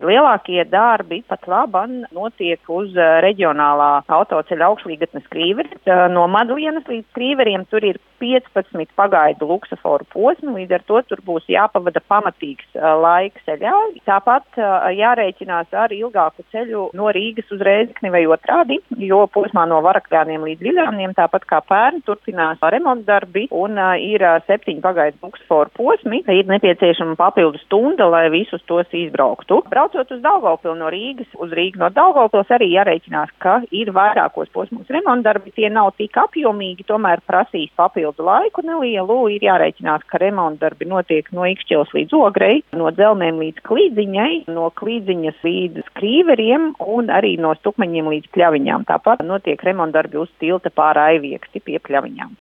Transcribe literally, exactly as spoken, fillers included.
Lielākie darbi pat laban notiek uz reģionālā autoceļa augšlīgatnes Krīveri. No Madlienas līdz Krīveriem tur ir piecpadsmit pagaidu luksaforu posmi, līdz ar to tur būs jāpavada pamatīgs laiks ceļā. Tāpat jārēķinās ar ilgāku ceļu no Rīgas uz Rēzekni vai otrādi, jo posmā no Varakļāniem līdz Viļāniem, tāpat kā pērn, turpinās remontdarbi un ir septiņi pagaidu luksaforu posmi. Ir nepieciešama papildu stunda, lai visus tos izbrauktu. Braucot uz Daugavpili no Rīgas uz Rīgu no Daugavpils arī jārēķinās, ka ir vairākos posmos remontdarbi, tie nav tik apjomīgi, tomēr prasīs papildu laiku nelielu. Ir jārēķinās, ka remontdarbi notiek no Ikšķilas līdz Ogrei, no Dzelmēm līdz Klīdziņai, no Klīdziņas līdz Krīveriem un arī no Stukmeņiem līdz Pļaviņām. Tāpat notiek remontdarbi uz tilta pāri Aivieksti pie Pļaviņām.